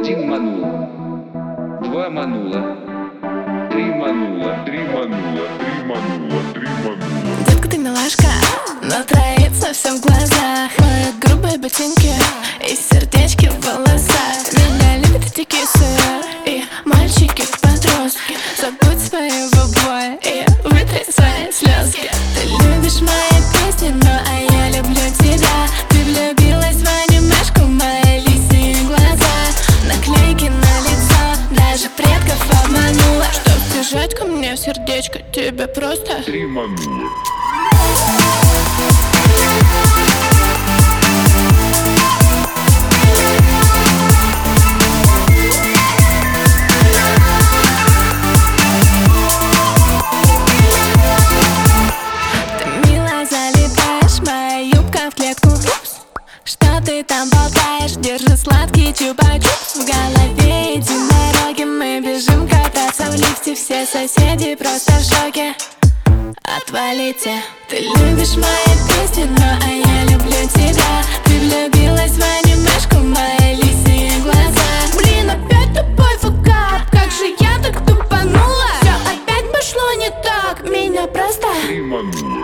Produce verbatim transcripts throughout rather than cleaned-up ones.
Один манул, два манула, три манула, три манула, три манула, три манула. Детка, ты милашка, но троит совсем в глазах. Мои грубые ботинки и сердечки в волосах. Меня любят эти кисы и мальчики-подростки. Забудь своего боя и вытри свои слезки. Ты любишь мои песни, но а я люблю тебя. Ты влюбилась в анимешку, мои лисьи глаза. Наклейки на лицо, даже предков обманула. Чтоб бежать ко мне в сердечко, тебе просто Три манула. В клетку. Что ты там болтаешь? Держи сладкий чупа-чупс. В голове единороги. Мы бежим кататься в лифте. Все соседи просто в шоке. Отвалите. Ты любишь мои песни, но а я люблю тебя. Ты влюбилась в анимешку, мои лисьи глаза. Блин, опять тупой факап. Как же я так тупанула? Все опять пошло не так. Меня просто Три манула.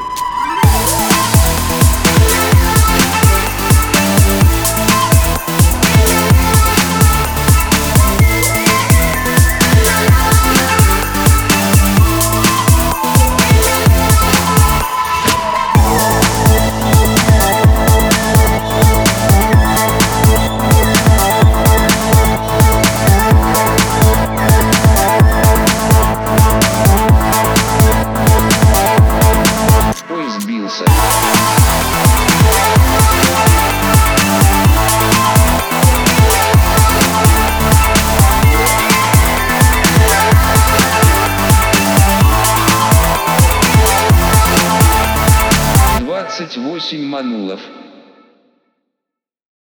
Сбился. Двадцать восемь манулов.